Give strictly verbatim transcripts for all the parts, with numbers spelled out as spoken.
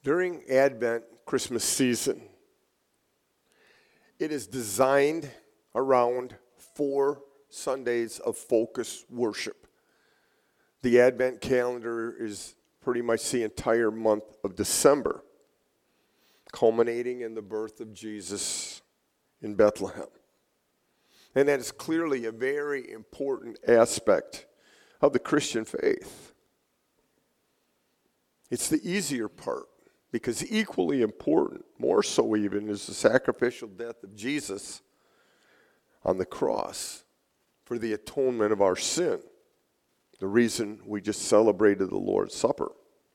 During Advent, Christmas season, it is designed around four Sundays of focused worship. The Advent calendar is pretty much the entire month of December, culminating in the birth of Jesus in Bethlehem. And that is clearly a very important aspect of the Christian faith. It's the easier part, because equally important, more so even, is the sacrificial death of Jesus on the cross for the atonement of our sin, the reason we just celebrated the Lord's Supper.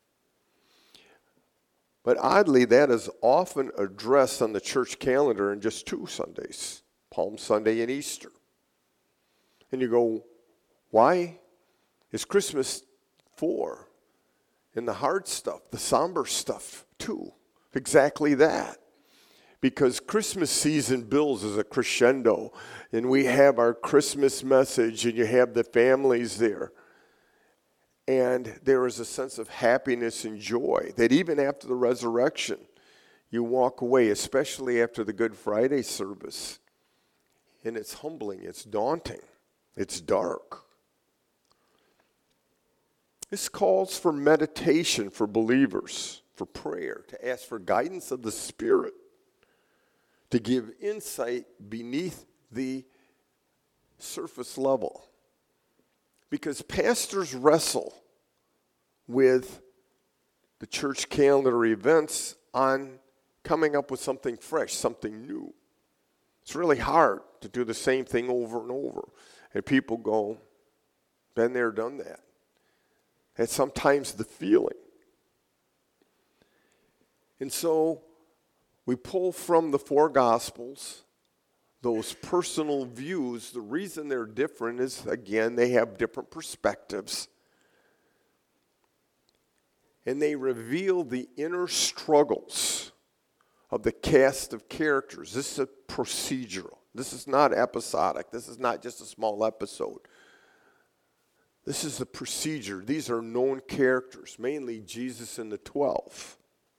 But oddly, that is often addressed on the church calendar in just two Sundays, Palm Sunday and Easter. And you go, why is Christmas for? And the hard stuff, the somber stuff too. Exactly that. Because Christmas season builds as a crescendo, and we have our Christmas message, and you have the families there. And there is a sense of happiness and joy that even after the resurrection, you walk away, especially after the Good Friday service. And it's humbling, it's daunting, it's dark. This calls for meditation for believers, for prayer, to ask for guidance of the Spirit, to give insight beneath the surface level. Because pastors wrestle with the church calendar events on coming up with something fresh, something new. It's really hard to do the same thing over and over. And people go, been there, done that. And sometimes the feeling. And so we pull from the four Gospels those personal views. The reason they're different is, again, they have different perspectives. And they reveal the inner struggles of the cast of characters. This is a procedural. This is not episodic. This is not just a small episode. This is the procedure. These are known characters, mainly Jesus and the twelve.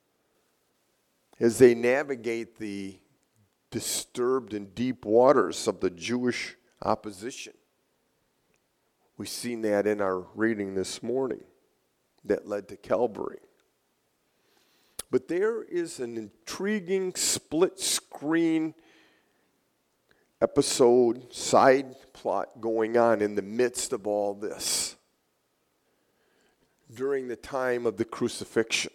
As they navigate the disturbed and deep waters of the Jewish opposition. We've seen that in our reading this morning that led to Calvary. But there is an intriguing split-screen episode, side plot going on in the midst of all this during the time of the crucifixion.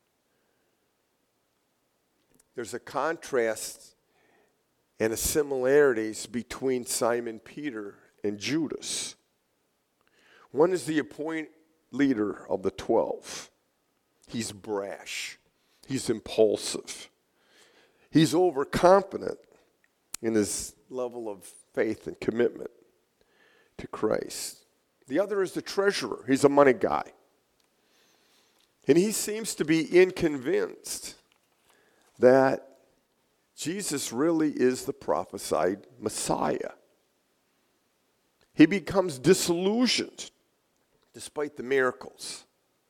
There's a contrast and a similarities between Simon Peter and Judas. One is the appointed leader of the twelve. He's brash. He's impulsive. He's overconfident in his level of faith and commitment to Christ. The other is the treasurer. He's a money guy. And he seems to be inconvinced that Jesus really is the prophesied Messiah. He becomes disillusioned despite the miracles.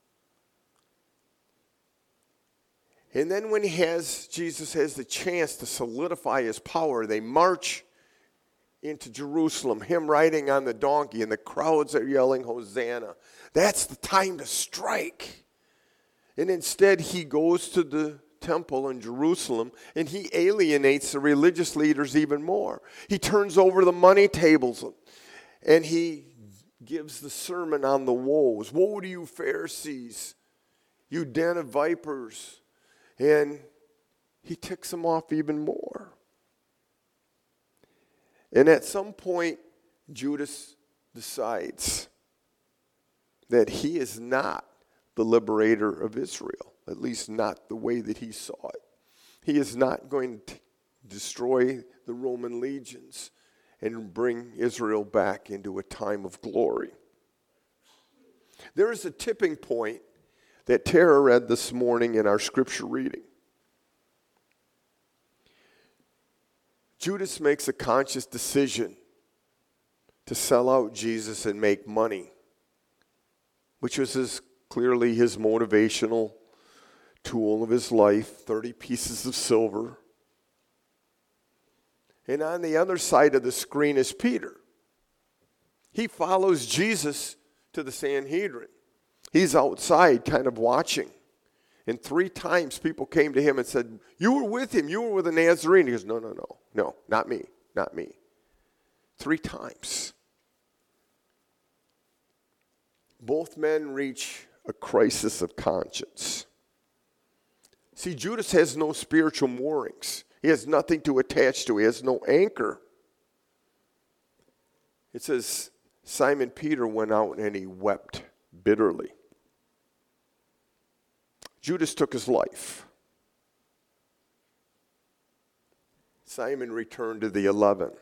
And then when he has, Jesus has the chance to solidify his power, they march into Jerusalem, him riding on the donkey, and the crowds are yelling, Hosanna. That's the time to strike. And instead he goes to the temple in Jerusalem, and he alienates the religious leaders even more. He turns over the money tables, and he gives the sermon on the woes. Woe to you, Pharisees, you den of vipers. And he ticks them off even more. And at some point, Judas decides that he is not the liberator of Israel, at least not the way that he saw it. He is not going to destroy the Roman legions and bring Israel back into a time of glory. There is a tipping point that Tara read this morning in our scripture reading. Judas makes a conscious decision to sell out Jesus and make money, which was his, clearly his motivational tool of his life, thirty pieces of silver. And on the other side of the screen is Peter. He follows Jesus to the Sanhedrin. He's outside kind of watching. And three times people came to him and said, you were with him, you were with a Nazarene. He goes, no, no, no, no, not me, not me. Three times. Both men reach a crisis of conscience. See, Judas has no spiritual moorings. He has nothing to attach to. He has no anchor. It says, Simon Peter went out and he wept bitterly. Judas took his life. Simon returned to the eleven.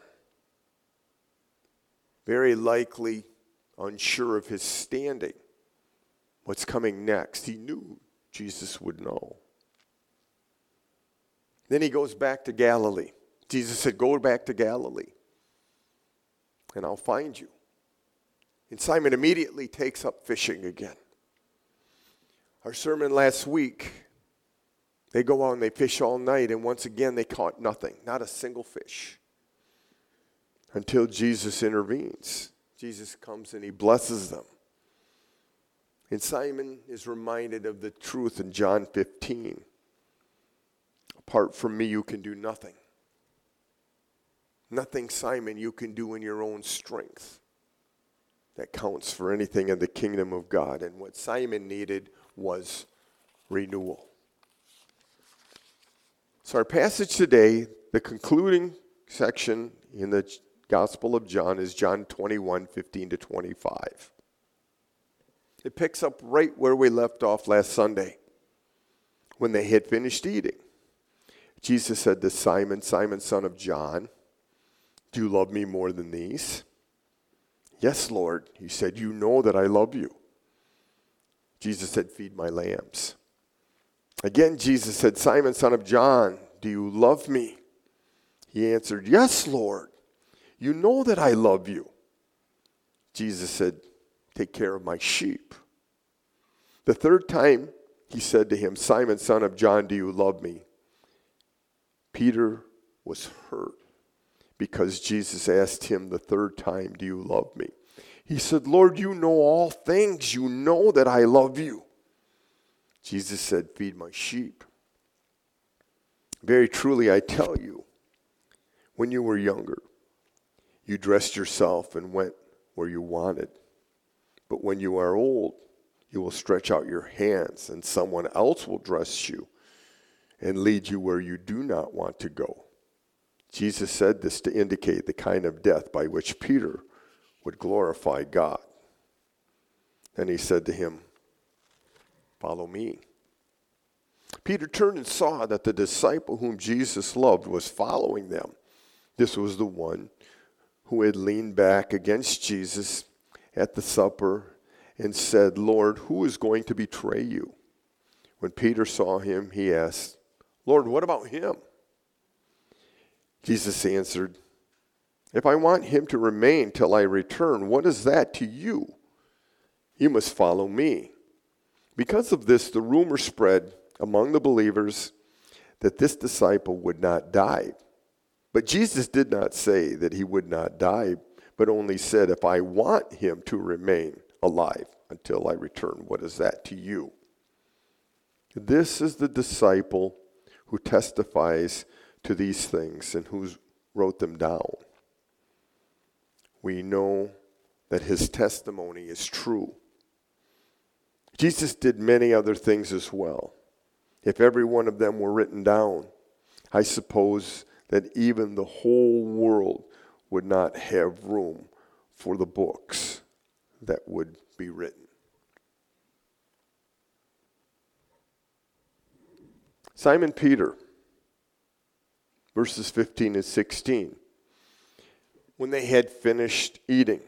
Very likely unsure of his standing. What's coming next? He knew Jesus would know. Then he goes back to Galilee. Jesus said, go back to Galilee, and I'll find you. And Simon immediately takes up fishing again. Our sermon last week, they go out and they fish all night, and once again they caught nothing, not a single fish, until Jesus intervenes. Jesus comes and he blesses them. And Simon is reminded of the truth in John fifteen. Apart from me, you can do nothing. Nothing, Simon, you can do in your own strength that counts for anything in the kingdom of God. And what Simon needed was renewal. So our passage today, the concluding section in the Gospel of John, is John twenty-one, fifteen to twenty-five. It picks up right where we left off last Sunday, when they had finished eating. Jesus said to Simon, Simon, son of John, do you love me more than these? Yes, Lord. He said, you know that I love you. Jesus said, feed my lambs. Again, Jesus said, Simon, son of John, do you love me? He answered, yes, Lord. You know that I love you. Jesus said, take care of my sheep. The third time he said to him, Simon, son of John, do you love me? Peter was hurt because Jesus asked him the third time, do you love me? He said, Lord, you know all things. You know that I love you. Jesus said, feed my sheep. Very truly, I tell you, when you were younger, you dressed yourself and went where you wanted. But when you are old, you will stretch out your hands, and someone else will dress you and lead you where you do not want to go. Jesus said this to indicate the kind of death by which Peter would glorify God. Then he said to him, follow me. Peter turned and saw that the disciple whom Jesus loved was following them. This was the one who had leaned back against Jesus at the supper and said, Lord, who is going to betray you? When Peter saw him, he asked, Lord, what about him? Jesus answered, if I want him to remain till I return, what is that to you? You must follow me. Because of this, the rumor spread among the believers that this disciple would not die. But Jesus did not say that he would not die, but only said, if I want him to remain alive until I return, what is that to you? This is the disciple who testifies to these things and who wrote them down. We know that his testimony is true. Jesus did many other things as well. If every one of them were written down, I suppose that even the whole world would not have room for the books that would be written. Simon Peter, verses fifteen and sixteen. When they had finished eating.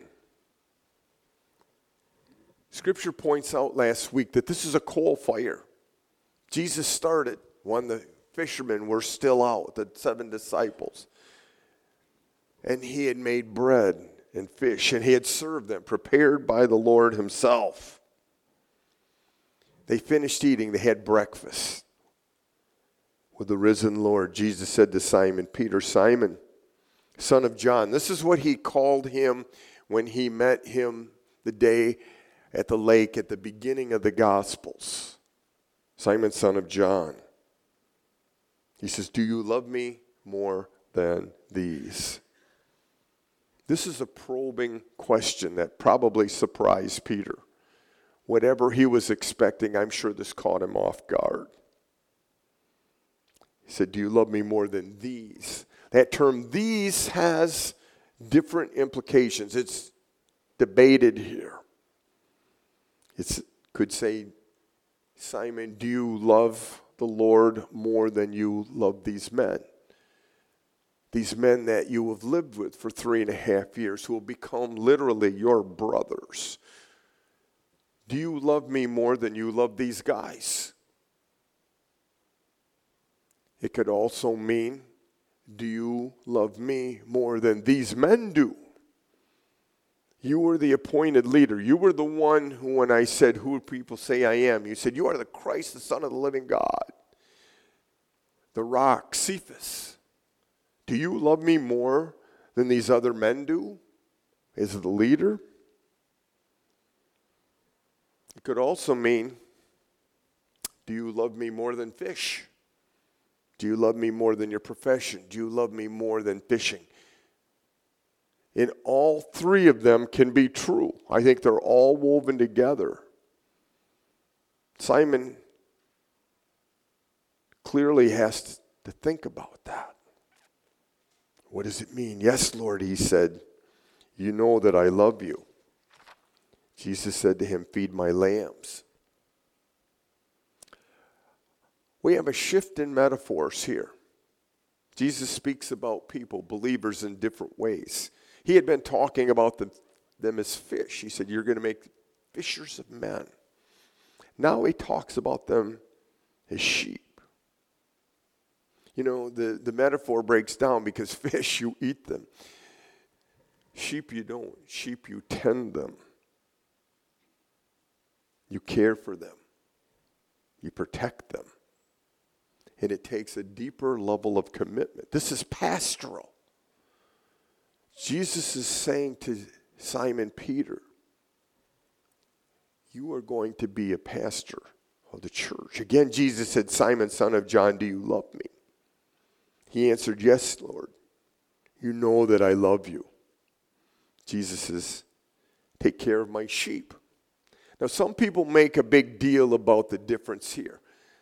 Scripture points out last week that this is a coal fire. Jesus started when the fishermen were still out, the seven disciples. And he had made bread and fish, and he had served them, prepared by the Lord himself. They finished eating. They had breakfast with the risen Lord. Jesus said to Simon Peter, Simon, son of John. This is what he called him when he met him the day at the lake at the beginning of the Gospels. Simon, son of John. He says, do you love me more than these? This is a probing question that probably surprised Peter. Whatever he was expecting, I'm sure this caught him off guard. He said, do you love me more than these? That term, these, has different implications. It's debated here. It could say, Simon, do you love the Lord more than you love these men? These men that you have lived with for three and a half years, who will become literally your brothers. Do you love me more than you love these guys? It could also mean, do you love me more than these men do? You were the appointed leader. You were the one who, when I said, who do people say I am? You said, you are the Christ, the Son of the living God. The rock, Cephas. Do you love me more than these other men do as the leader? It could also mean, do you love me more than fish? Do you love me more than your profession? Do you love me more than fishing? And all three of them can be true. I think they're all woven together. Simon clearly has to think about that. What does it mean? Yes, Lord, he said, you know that I love you. Jesus said to him, feed my lambs. We have a shift in metaphors here. Jesus speaks about people, believers, in different ways. He had been talking about them, them as fish. He said, you're going to make fishers of men. Now he talks about them as sheep. You know, the, the metaphor breaks down because fish, you eat them. Sheep, you don't. Sheep, you tend them. You care for them. You protect them. And it takes a deeper level of commitment. This is pastoral. Jesus is saying to Simon Peter, you are going to be a pastor of the church. Again, Jesus said, Simon, son of John, do you love me? He answered, yes, Lord. You know that I love you. Jesus says, take care of my sheep. Now, some people make a big deal about the difference here.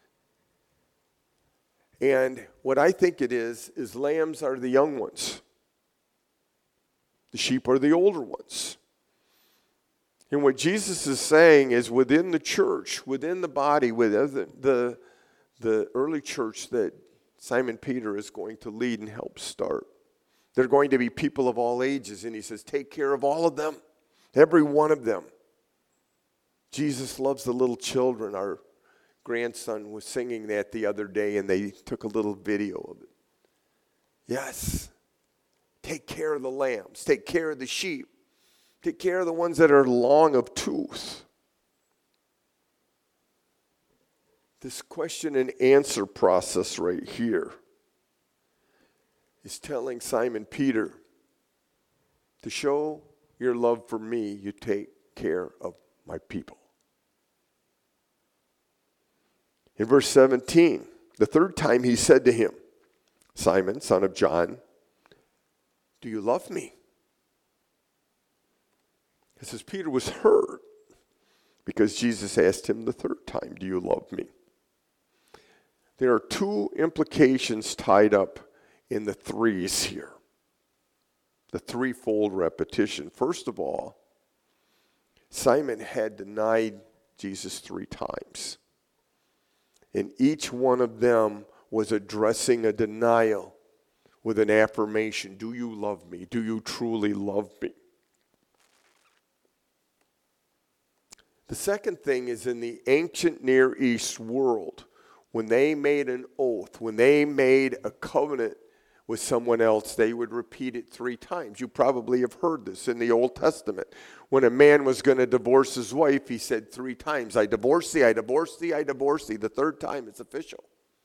And what I think it is, is lambs are the young ones. The sheep are the older ones. And what Jesus is saying is within the church, within the body, within the, the, the early church that Simon Peter is going to lead and help start, there are going to be people of all ages. And he says, take care of all of them, every one of them. Jesus loves the little children. Our grandson was singing that the other day, and they took a little video of it. Yes. Take care of the lambs. Take care of the sheep. Take care of the ones that are long of tooth. This question and answer process right here is telling Simon Peter, to show your love for me, you take care of my people. In verse seventeen, the third time he said to him, Simon, son of John, do you love me? It says Peter was hurt because Jesus asked him the third time, do you love me? There are two implications tied up in the threes here. The threefold repetition. First of all, Simon had denied Jesus three times. And each one of them was addressing a denial with an affirmation. Do you love me? Do you truly love me? The second thing is in the ancient Near East world, when they made an oath, when they made a covenant with someone else, they would repeat it three times. You probably have heard this in the Old Testament. When a man was going to divorce his wife, he said three times, I divorce thee, I divorce thee, I divorce thee. The third time it's official.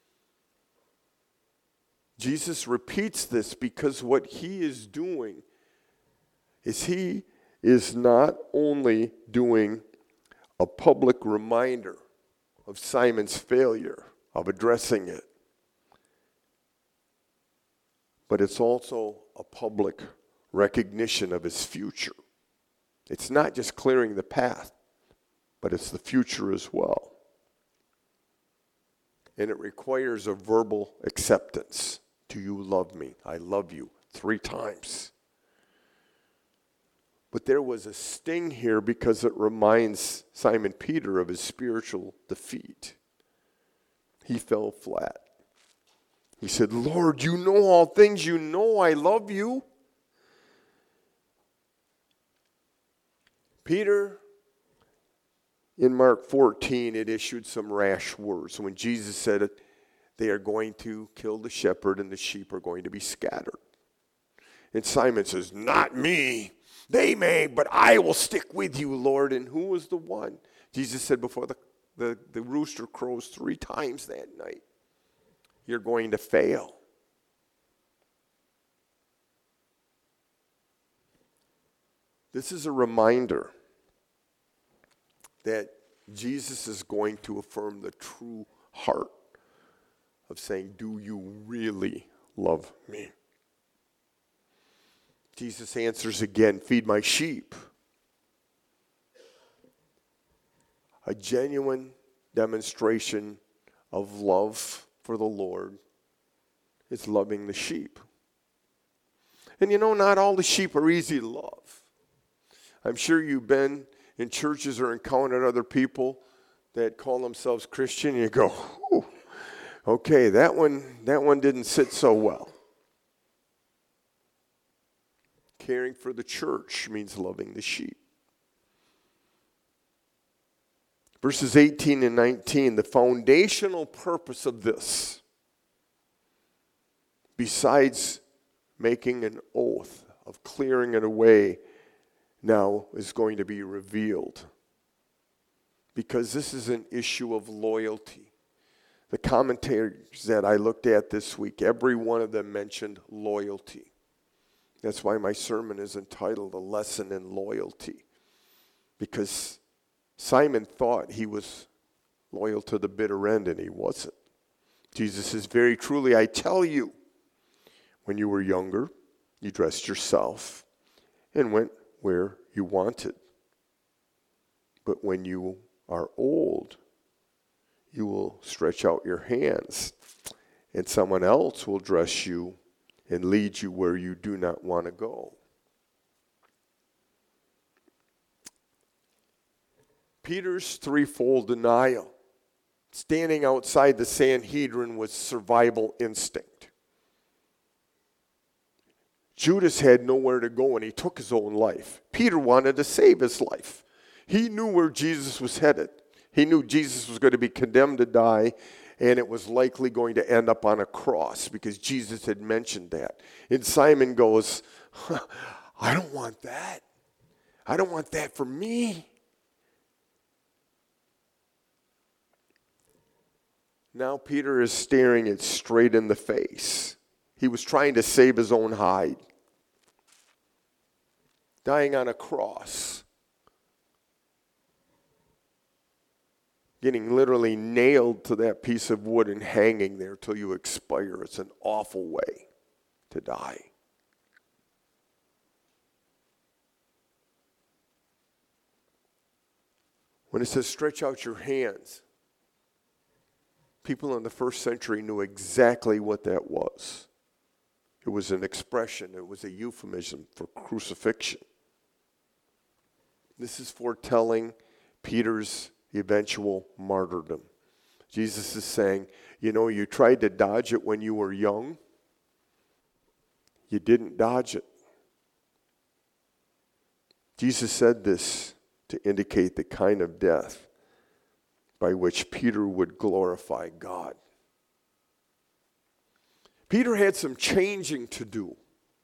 Jesus repeats this because what he is doing is he is not only doing a public reminder of Simon's failure of addressing it, but it's also a public recognition of his future. It's not just clearing the path, but it's the future as well. And it requires a verbal acceptance. Do you love me? I love you. Three times. But there was a sting here because it reminds Simon Peter of his spiritual defeat. He fell flat. He said, Lord, you know all things. You know I love you. Peter, in Mark fourteen, it issued some rash words. When Jesus said it, they are going to kill the shepherd and the sheep are going to be scattered. And Simon says, not me. They may, but I will stick with you, Lord. And who was the one? Jesus said before the, the, the rooster crows three times that night, you're going to fail. This is a reminder that Jesus is going to affirm the true heart of saying, do you really love me? Jesus answers again, feed my sheep. A genuine demonstration of love for the Lord is loving the sheep. And you know, not all the sheep are easy to love. I'm sure you've been in churches or encountered other people that call themselves Christian, and you go, Ooh, okay, that one, that one didn't sit so well. Caring for the church means loving the sheep. Verses eighteen and nineteen, the foundational purpose of this, besides making an oath of clearing it away, now is going to be revealed. Because this is an issue of loyalty. The commentaries that I looked at this week, every one of them mentioned loyalty. That's why my sermon is entitled A Lesson in Loyalty. Because Simon thought he was loyal to the bitter end, and he wasn't. Jesus says, very truly, I tell you, when you were younger, you dressed yourself and went where you wanted. But when you are old, you will stretch out your hands, and someone else will dress you and lead you where you do not want to go. Peter's threefold denial, standing outside the Sanhedrin, was survival instinct. Judas had nowhere to go, and he took his own life. Peter wanted to save his life. He knew where Jesus was headed. He knew Jesus was going to be condemned to die, and it was likely going to end up on a cross because Jesus had mentioned that. And Simon goes, huh, I don't want that. I don't want that for me. Now Peter is staring it straight in the face. He was trying to save his own hide. Dying on a cross. Getting literally nailed to that piece of wood and hanging there till you expire. It's an awful way to die. When it says stretch out your hands, people in the first century knew exactly what that was. It was an expression. It was a euphemism for crucifixion. This is foretelling Peter's eventual martyrdom. Jesus is saying, you know, you tried to dodge it when you were young. You didn't dodge it. Jesus said this to indicate the kind of death by which Peter would glorify God. Peter had some changing to do.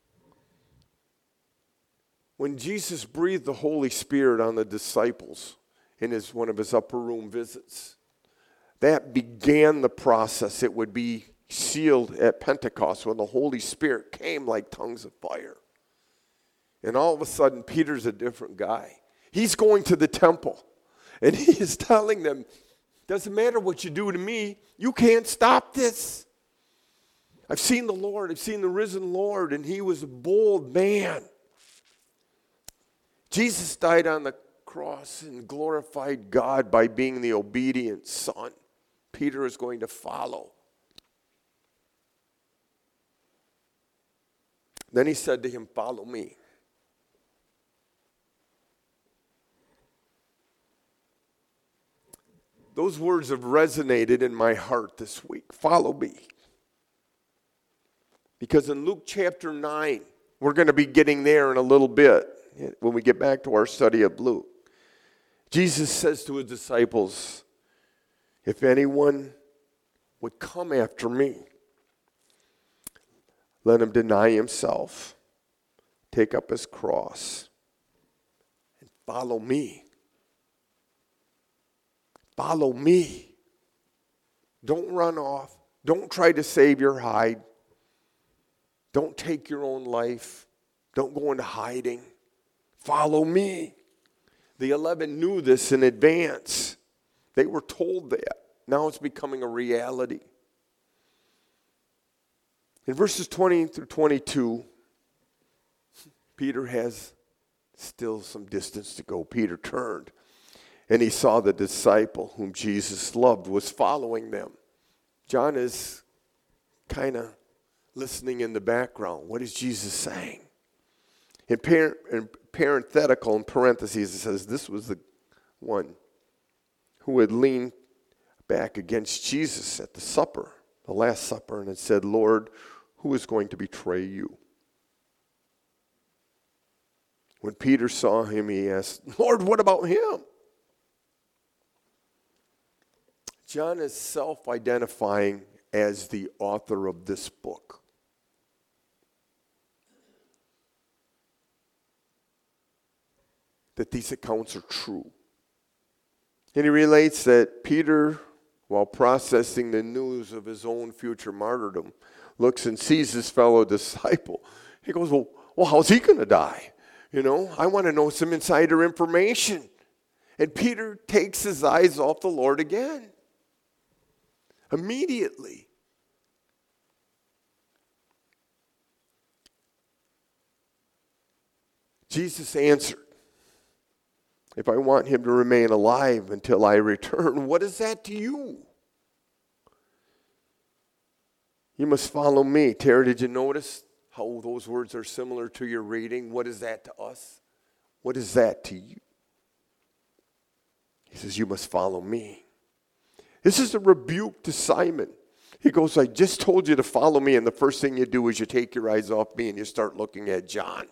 When Jesus breathed the Holy Spirit on the disciples in his, one of his upper room visits, that began the process. It would be sealed at Pentecost when the Holy Spirit came like tongues of fire. And all of a sudden, Peter's a different guy. He's going to the temple, and he is telling them, doesn't matter what you do to me, you can't stop this. I've seen the Lord, I've seen the risen Lord, and he was a bold man. Jesus died on the cross and glorified God by being the obedient Son. Peter is going to follow. Then he said to him, follow me. Those words have resonated in my heart this week. Follow me. Because in Luke chapter nine, we're going to be getting there in a little bit when we get back to our study of Luke. Jesus says to his disciples, if anyone would come after me, let him deny himself, take up his cross, and follow me. Follow me. Don't run off. Don't try to save your hide. Don't take your own life. Don't go into hiding. Follow me. The eleven knew this in advance. They were told that. Now it's becoming a reality. In verses twenty through twenty-two, Peter has still some distance to go. Peter turned, and he saw the disciple whom Jesus loved was following them. John is kind of listening in the background. What is Jesus saying? In, par- in parenthetical, in parentheses, it says this was the one who had leaned back against Jesus at the supper, the Last Supper, and had said, Lord, who is going to betray you? When Peter saw him, he asked, Lord, what about him? John is self-identifying as the author of this book. That these accounts are true. And he relates that Peter, while processing the news of his own future martyrdom, looks and sees his fellow disciple. He goes, well, well how's he going to die? You know, I want to know some insider information. And Peter takes his eyes off the Lord again. Immediately. Jesus answered, if I want him to remain alive until I return, what is that to you? You must follow me. Tara, did you notice how those words are similar to your reading? What is that to us? What is that to you? He says, you must follow me. This is a rebuke to Simon. He goes, I just told you to follow me, and the first thing you do is you take your eyes off me and you start looking at John.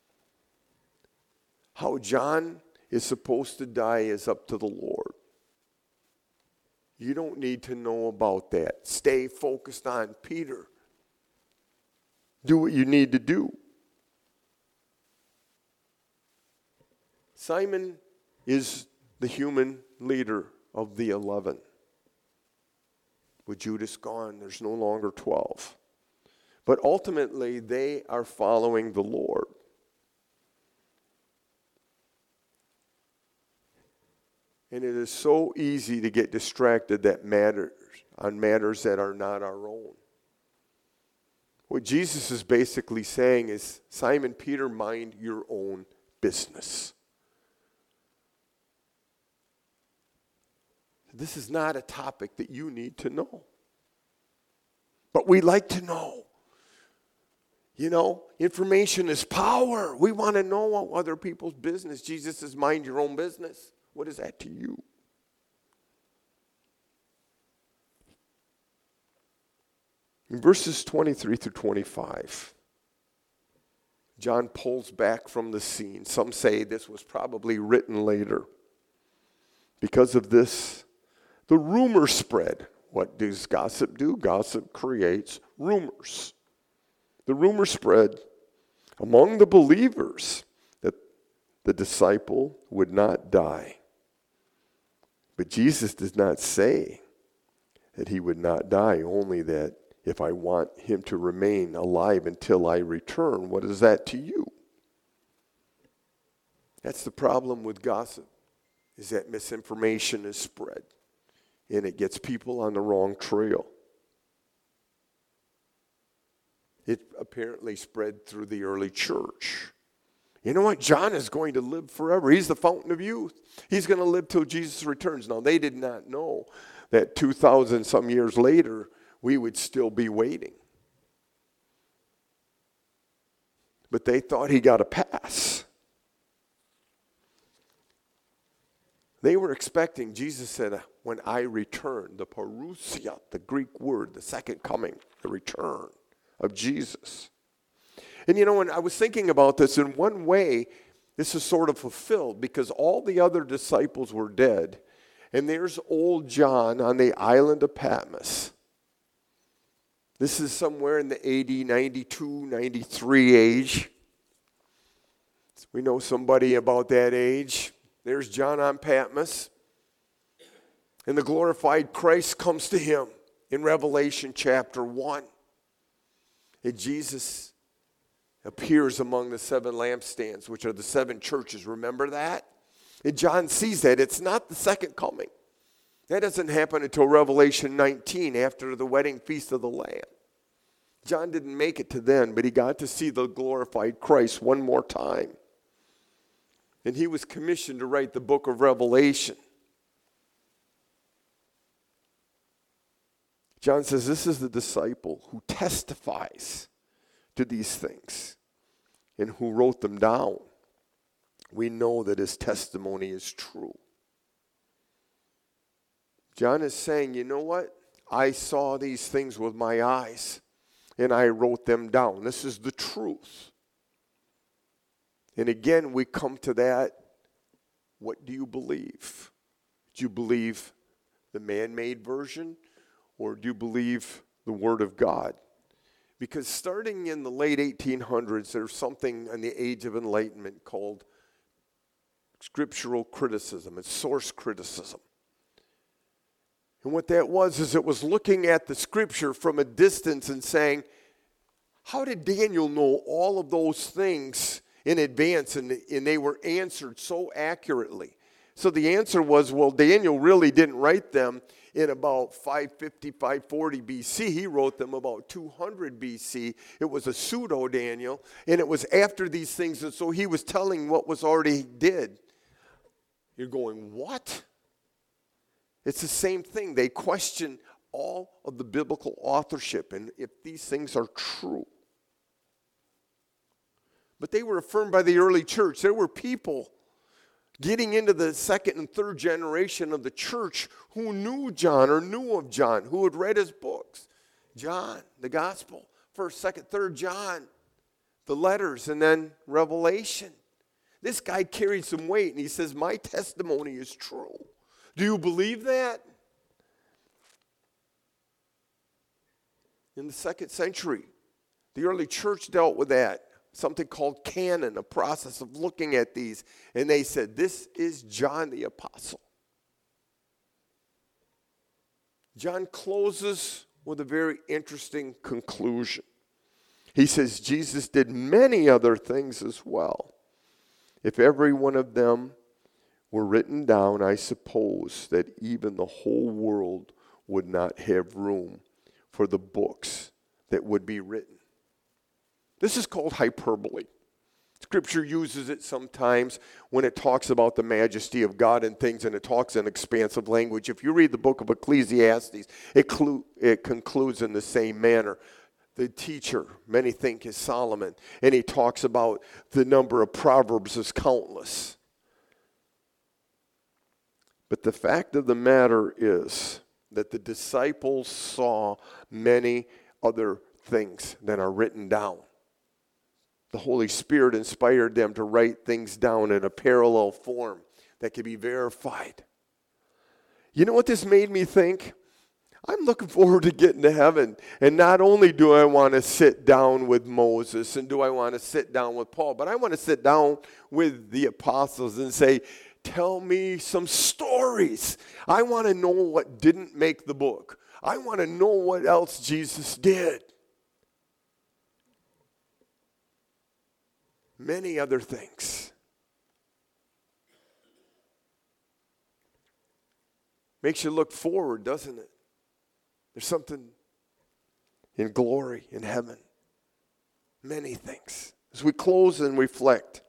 How John is supposed to die is up to the Lord. You don't need to know about that. Stay focused on Peter. Do what you need to do. Simon is the human leader of the eleven. With Judas gone, there's no longer twelve. But ultimately, they are following the Lord. And it is so easy to get distracted that matters on matters that are not our own. What Jesus is basically saying is, Simon Peter, mind your own business. This is not a topic that you need to know. But we like to know. You know, information is power. We want to know other people's business. Jesus says, mind your own business. What is that to you? In verses twenty-three through twenty-five, John pulls back from the scene. Some say this was probably written later. Because of this, the rumor spread. what does gossip do? Gossip creates rumors. The rumor spread among the believers that the disciple would not die. But Jesus does not say that he would not die, only that if I want him to remain alive until I return, what is that to you? That's the problem with gossip, is that misinformation is spread, and it gets people on the wrong trail. It apparently spread through the early church. You know what? John is going to live forever. He's the fountain of youth. He's going to live till Jesus returns. Now, they did not know that two thousand some years later, we would still be waiting. But they thought he got a pass. They were expecting, Jesus said, when I return, the parousia, the Greek word, the second coming, the return of Jesus. And you know, when I was thinking about this, in one way, this is sort of fulfilled because all the other disciples were dead. And there's old John on the island of Patmos. This is somewhere in the A D ninety-two, ninety-three age. We know somebody about that age. There's John on Patmos. And the glorified Christ comes to him in Revelation chapter one. And Jesus appears among the seven lampstands, which are the seven churches. Remember that? And John sees that. It's not the second coming. That doesn't happen until Revelation nineteen, after the wedding feast of the Lamb. John didn't make it to then, but he got to see the glorified Christ one more time. And he was commissioned to write the book of Revelation. John says this is the disciple who testifies to these things and who wrote them down. We know that his testimony is true. John is saying, you know what? I saw these things with my eyes and I wrote them down. This is the truth. And again, we come to that. What do you believe? Do you believe the man-made version, or do you believe the Word of God? Because starting in the late eighteen hundreds, there's something in the Age of Enlightenment called scriptural criticism. It's source criticism. And what that was is it was looking at the Scripture from a distance and saying, how did Daniel know all of those things in advance, and, and they were answered so accurately? So the answer was, well, Daniel really didn't write them in about five fifty, five forty B C. He wrote them about two hundred B C. It was a pseudo-Daniel, and it was after these things, and so he was telling what was already did. You're going, what? It's the same thing. They question all of the biblical authorship and if these things are true. But they were affirmed by the early church. There were people getting into the second and third generation of the church who knew John or knew of John, who had read his books. John, the gospel, first, second, third John, the letters, and then Revelation. This guy carried some weight, and he says, my testimony is true. Do you believe that? In the second century, the early church dealt with that. Something called canon, a process of looking at these. And they said, this is John the Apostle. John closes with a very interesting conclusion. He says, Jesus did many other things as well. If every one of them were written down, I suppose that even the whole world would not have room for the books that would be written. This is called hyperbole. Scripture uses it sometimes when it talks about the majesty of God and things, and it talks in expansive language. If you read the book of Ecclesiastes, it, clu- it concludes in the same manner. The teacher, many think, is Solomon, and he talks about the number of Proverbs is countless. But the fact of the matter is that the disciples saw many other things that are written down. The Holy Spirit inspired them to write things down in a parallel form that could be verified. You know what this made me think? I'm looking forward to getting to heaven. And not only do I want to sit down with Moses and do I want to sit down with Paul, but I want to sit down with the apostles and say, tell me some stories. I want to know what didn't make the book. I want to know what else Jesus did. Many other things. Makes you look forward, doesn't it? There's something in glory, in heaven. Many things. As we close and reflect,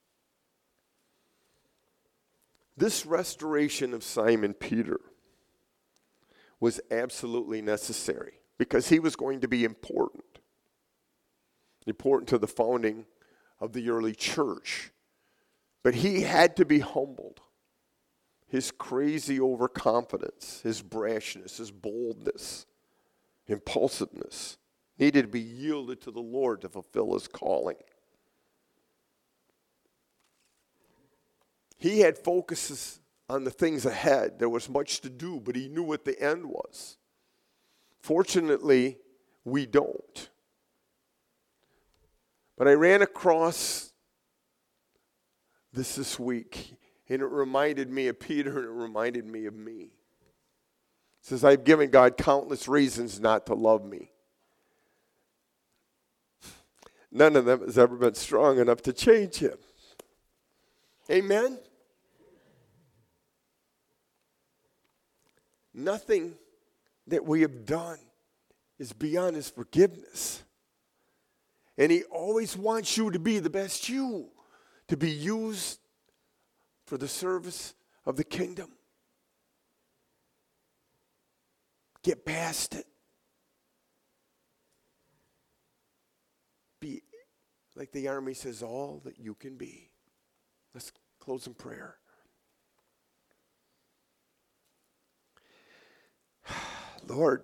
this restoration of Simon Peter was absolutely necessary because he was going to be important. Important to the founding of the early church. But he had to be humbled. His crazy overconfidence, his brashness, his boldness, impulsiveness needed to be yielded to the Lord to fulfill his calling. He had focuses on the things ahead. There was much to do, but he knew what the end was. Fortunately, we don't. But I ran across this this week. And it reminded me of Peter, and it reminded me of me. It says, I've given God countless reasons not to love me. None of them has ever been strong enough to change him. Amen? Nothing that we have done is beyond his forgiveness. And he always wants you to be the best you, to be used for the service of the kingdom. Get past it. Be, like the army says, all that you can be. Let's close in prayer. Lord,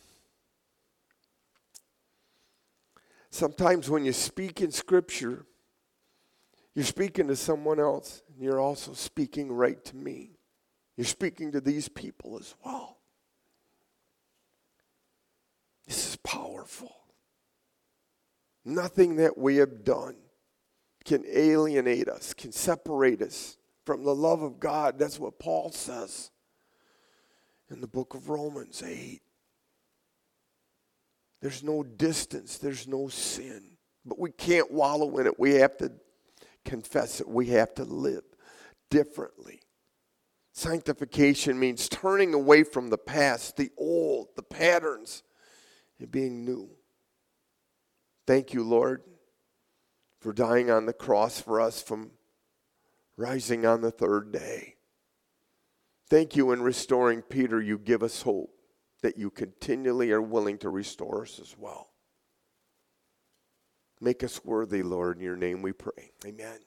sometimes when you speak in Scripture, you're speaking to someone else, and you're also speaking right to me. You're speaking to these people as well. This is powerful. Nothing that we have done can alienate us, can separate us from the love of God. That's what Paul says in the book of Romans eight. There's no distance, there's no sin. But we can't wallow in it. We have to confess it. We have to live differently. Sanctification means turning away from the past, the old, the patterns, and being new. Thank you, Lord, for dying on the cross for us, from rising on the third day. Thank you in restoring Peter. You give us hope that you continually are willing to restore us as well. Make us worthy, Lord. In your name we pray. Amen.